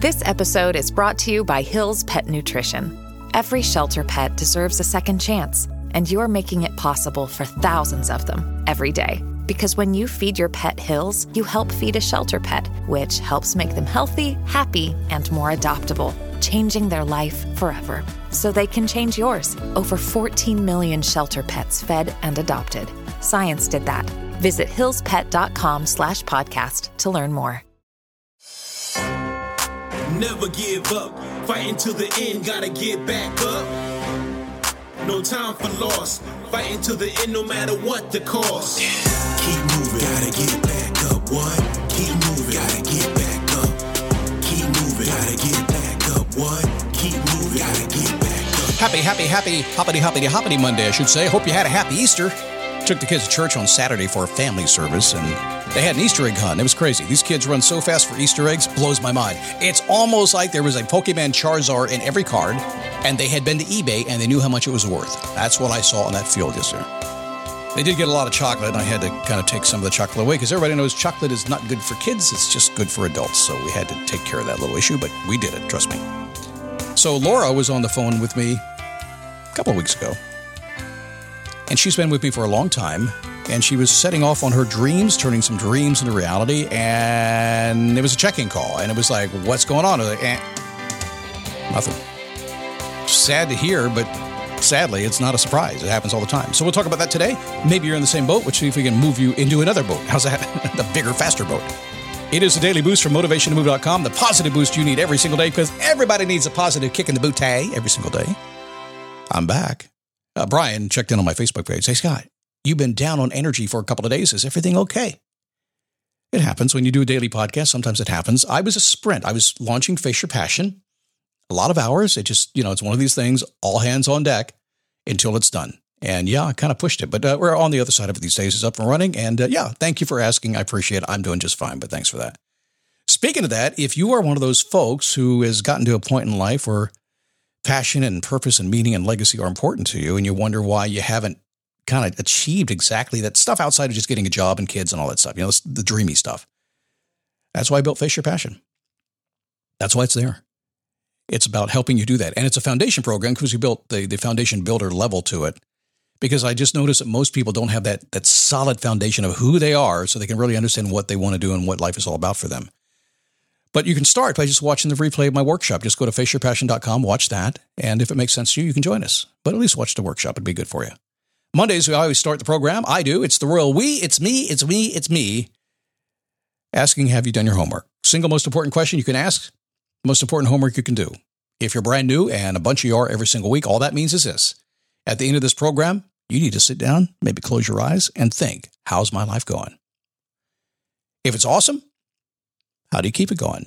This episode is brought to you by Hill's Pet Nutrition. Every shelter pet deserves a second chance, and you're making it possible for thousands of them every day. Because when you feed your pet Hill's, you help feed a shelter pet, which helps make them healthy, happy, and more adoptable, changing their life forever. So they can change yours. Over 14 million shelter pets fed and adopted. Science did that. Visit hillspet.com/podcast to learn more. Never give up. Fighting till the end, gotta get back up. No time for loss. Fighting till the end, no matter what the cost. Keep moving, gotta get back up. What? Keep moving, gotta get back up. Keep moving, gotta get back up. What? Keep moving, gotta get back up. Happy Monday, I should say. Hope you had a happy Easter. Took the kids to church on Saturday for a family service, and they had an Easter egg hunt. It was crazy. These kids run so fast for Easter eggs, blows my mind. It's almost like there was a Pokemon Charizard in every card, and they had been to eBay, and they knew how much it was worth. That's what I saw on that field yesterday. They did get a lot of chocolate, and I had to kind of take some of the chocolate away, because everybody knows chocolate is not good for kids. It's just good for adults, so we had to take care of that little issue, but we did it, trust me. So Laura was on the phone with me a couple of weeks ago. And she's been with me for a long time, and she was setting off on her dreams, turning some dreams into reality, and it was a check-in call, and it was like, what's going on? Nothing. Sad to hear, but sadly, it's not a surprise. It happens all the time. So we'll talk about that today. Maybe you're in the same boat. We'll see if we can move you into another boat. How's that? The bigger, faster boat. It is a daily boost from motivationtomove.com, the positive boost you need every single day, because everybody needs a positive kick in the bootay every single day. I'm back. Brian checked in on my Facebook page. Hey, Scott, you've been down on energy for a couple of days. Is everything okay? It happens when you do a daily podcast. Sometimes it happens. I was a sprint. I was launching Face Your Passion. A lot of hours. It just, it's one of these things, all hands on deck until it's done. And yeah, I kind of pushed it, but we're on the other side of it these days. It's up and running. And thank you for asking. I appreciate it. I'm doing just fine, but thanks for that. Speaking of that, if you are one of those folks who has gotten to a point in life where passion and purpose and meaning and legacy are important to you, and you wonder why you haven't kind of achieved exactly that stuff outside of just getting a job and kids and all that stuff, the dreamy stuff. That's why I built Face Your Passion. That's why it's there. It's about helping you do that. And it's a foundation program because we built the foundation builder level to it, because I just noticed that most people don't have that solid foundation of who they are so they can really understand what they want to do and what life is all about for them. But you can start by just watching the replay of my workshop. Just go to faceyourpassion.com, watch that. And if it makes sense to you, you can join us. But at least watch the workshop. It'd be good for you. Mondays, we always start the program. I do. It's the royal we. It's me. Asking, have you done your homework? Single most important question you can ask. Most important homework you can do. If you're brand new, and a bunch of you are every single week, all that means is this. At the end of this program, you need to sit down, maybe close your eyes, and think, how's my life going? If it's awesome, how do you keep it going?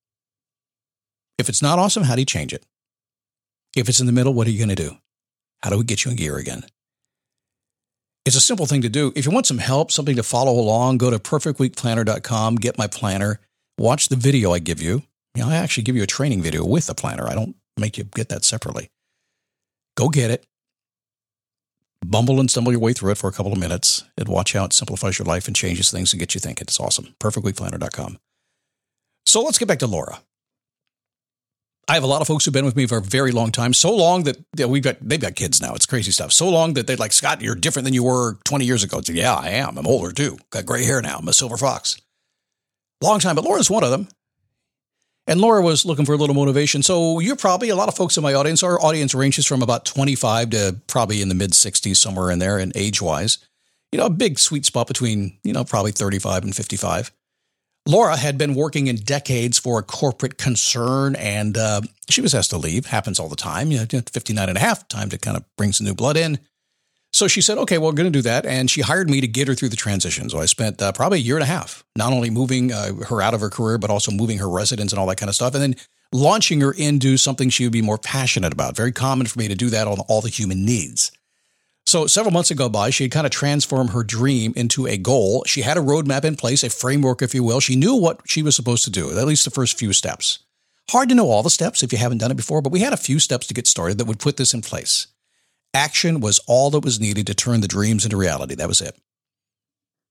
If it's not awesome, how do you change it? If it's in the middle, what are you going to do? How do we get you in gear again? It's a simple thing to do. If you want some help, something to follow along, go to perfectweekplanner.com, get my planner, watch the video I give you. I actually give you a training video with the planner. I don't make you get that separately. Go get it. Bumble and stumble your way through it for a couple of minutes and watch how it simplifies your life and changes things and gets you thinking. It's awesome. perfectweekplanner.com. So let's get back to Laura. I have a lot of folks who've been with me for a very long time, so long that they've got kids now. It's crazy stuff. So long that they're like, Scott, you're different than you were 20 years ago. It's like, yeah, I am. I'm older too. Got gray hair now. I'm a silver fox. Long time, but Laura's one of them. And Laura was looking for a little motivation. So you're probably, a lot of folks in my audience, our audience ranges from about 25 to probably in the mid 60s, somewhere in there, and age-wise. A big sweet spot between, probably 35 and 55. Laura had been working in decades for a corporate concern, and she was asked to leave. Happens all the time. 59 and a half, time to kind of bring some new blood in. So she said, okay, well, we're going to do that. And she hired me to get her through the transition. So I spent probably a year and a half, not only moving her out of her career, but also moving her residence and all that kind of stuff. And then launching her into something she would be more passionate about. Very common for me to do that on all the human needs. So several months ago by, she had kind of transformed her dream into a goal. She had a roadmap in place, a framework, if you will. She knew what she was supposed to do, at least the first few steps. Hard to know all the steps if you haven't done it before, but we had a few steps to get started that would put this in place. Action was all that was needed to turn the dreams into reality. That was it.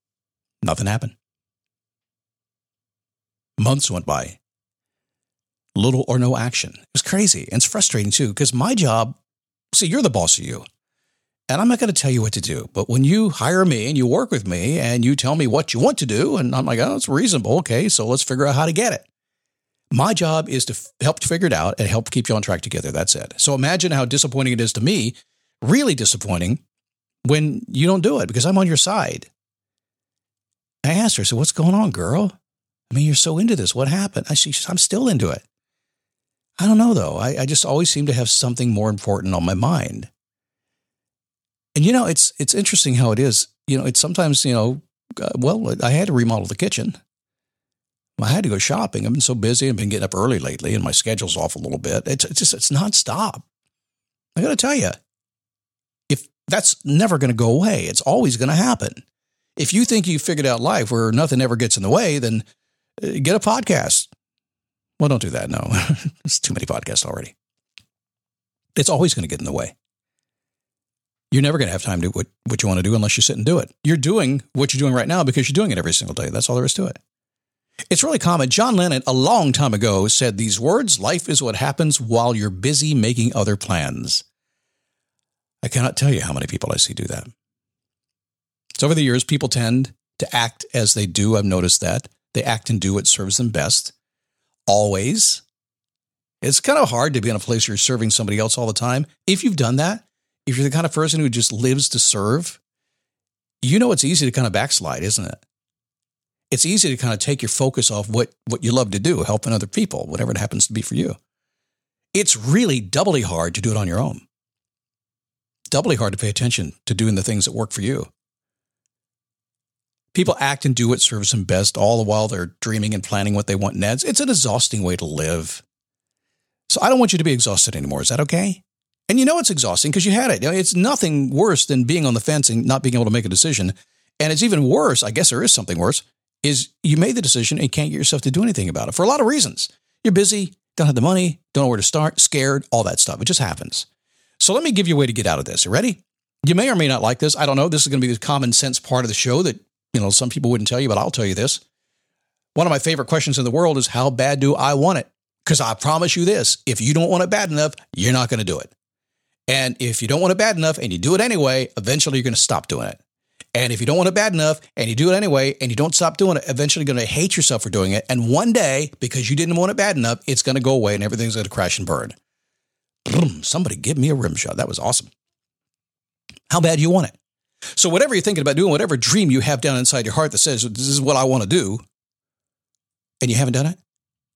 Nothing happened. Months went by. little or no action. It was crazy. And it's frustrating too, because my job, see, you're the boss of you. And I'm not going to tell you what to do. But when you hire me and you work with me and you tell me what you want to do, and I'm like, oh, it's reasonable. Okay, so let's figure out how to get it. My job is to help figure it out and help keep you on track together. That's it. So imagine how disappointing it is to me, really disappointing, when you don't do it because I'm on your side. I asked her, so what's going on, girl? I mean, you're so into this. What happened? I'm still into it. I don't know, though. I just always seem to have something more important on my mind. And, it's interesting how it is. It's sometimes, I had to remodel the kitchen. I had to go shopping. I've been so busy. I've been getting up early lately, and my schedule's off a little bit. It's nonstop. I got to tell you, if that's never going to go away, it's always going to happen. If you think you figured out life where nothing ever gets in the way, then get a podcast. Well, don't do that. No, there's too many podcasts already. It's always going to get in the way. You're never going to have time to do what you want to do unless you sit and do it. You're doing what you're doing right now because you're doing it every single day. That's all there is to it. It's really common. John Lennon, a long time ago, said these words: life is what happens while you're busy making other plans. I cannot tell you how many people I see do that. So over the years, people tend to act as they do. I've noticed that. They act and do what serves them best. Always. It's kind of hard to be in a place where you're serving somebody else all the time. If you've done that, if you're the kind of person who just lives to serve, it's easy to kind of backslide, isn't it? It's easy to kind of take your focus off what you love to do, helping other people, whatever it happens to be for you. It's really doubly hard to do it on your own. Doubly hard to pay attention to doing the things that work for you. People act and do what serves them best, all the while they're dreaming and planning what they want next. It's an exhausting way to live. So I don't want you to be exhausted anymore. Is that okay? And it's exhausting because you had it. It's nothing worse than being on the fence and not being able to make a decision. And it's even worse, I guess there is something worse, is you made the decision and you can't get yourself to do anything about it for a lot of reasons. You're busy, don't have the money, don't know where to start, scared, all that stuff. It just happens. So let me give you a way to get out of this. You ready? You may or may not like this. I don't know. This is going to be the common sense part of the show that, some people wouldn't tell you, but I'll tell you this. One of my favorite questions in the world is, how bad do I want it? Because I promise you this, if you don't want it bad enough, you're not going to do it. And if you don't want it bad enough and you do it anyway, eventually you're going to stop doing it. And if you don't want it bad enough and you do it anyway and you don't stop doing it, eventually you're going to hate yourself for doing it. And one day, because you didn't want it bad enough, it's going to go away and everything's going to crash and burn. Boom, somebody give me a rim shot. That was awesome. How bad do you want it? So whatever you're thinking about doing, whatever dream you have down inside your heart that says, this is what I want to do, and you haven't done it,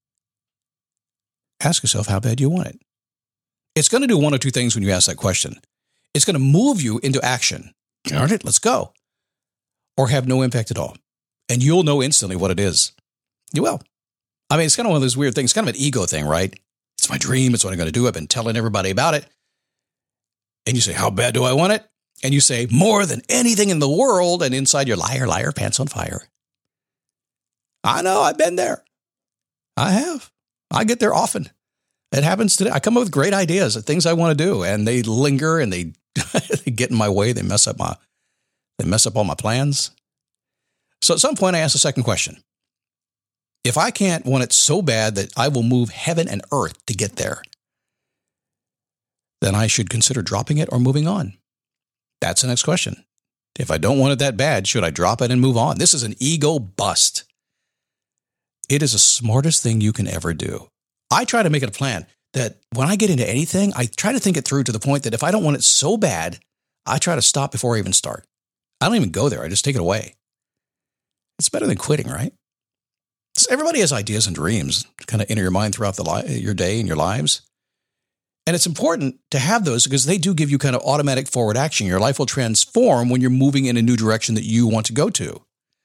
ask yourself, how bad do you want it? It's going to do one or two things when you ask that question. It's going to move you into action. All right, let's go. Or have no impact at all. And you'll know instantly what it is. You will. I mean, it's kind of one of those weird things, kind of an ego thing, right? It's my dream. It's what I'm going to do. I've been telling everybody about it. And you say, how bad do I want it? And you say, more than anything in the world. And inside you're liar, pants on fire. I know, I've been there. I have. I get there often. It happens today. I come up with great ideas of things I want to do, and they linger and they get in my way. They mess up all my plans. So at some point I ask the second question. If I can't want it so bad that I will move heaven and earth to get there, then I should consider dropping it or moving on. That's the next question. If I don't want it that bad, should I drop it and move on? This is an ego bust. It is the smartest thing you can ever do. I try to make it a plan that when I get into anything, I try to think it through to the point that if I don't want it so bad, I try to stop before I even start. I don't even go there. I just take it away. It's better than quitting, right? So everybody has ideas and dreams kind of enter your mind throughout your day and your lives. And it's important to have those because they do give you kind of automatic forward action. Your life will transform when you're moving in a new direction that you want to go to.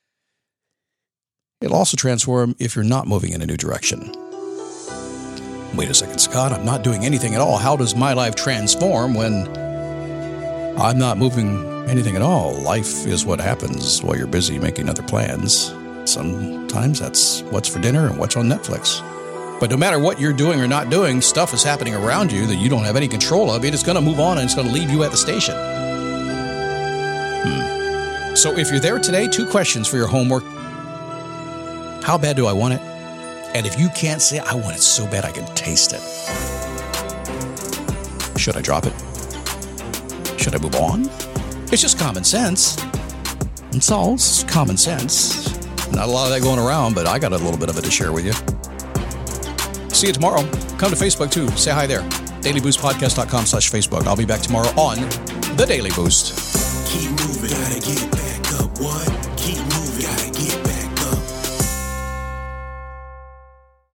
It'll also transform if you're not moving in a new direction. Wait a second, Scott, I'm not doing anything at all. How does my life transform when I'm not moving anything at all? Life is what happens while you're busy making other plans. Sometimes that's what's for dinner and what's on Netflix. But no matter what you're doing or not doing, stuff is happening around you that you don't have any control of. It is going to move on and it's going to leave you at the station. So if you're there today, 2 questions for your homework. How bad do I want it? And if you can't say it, I want it so bad I can taste it. Should I drop it? Should I move on? It's just common sense. It's all common sense. Not a lot of that going around, but I got a little bit of it to share with you. See you tomorrow. Come to Facebook too. Say hi there. DailyBoostPodcast.com/Facebook. I'll be back tomorrow on The Daily Boost. Keep moving, gotta get back up, what?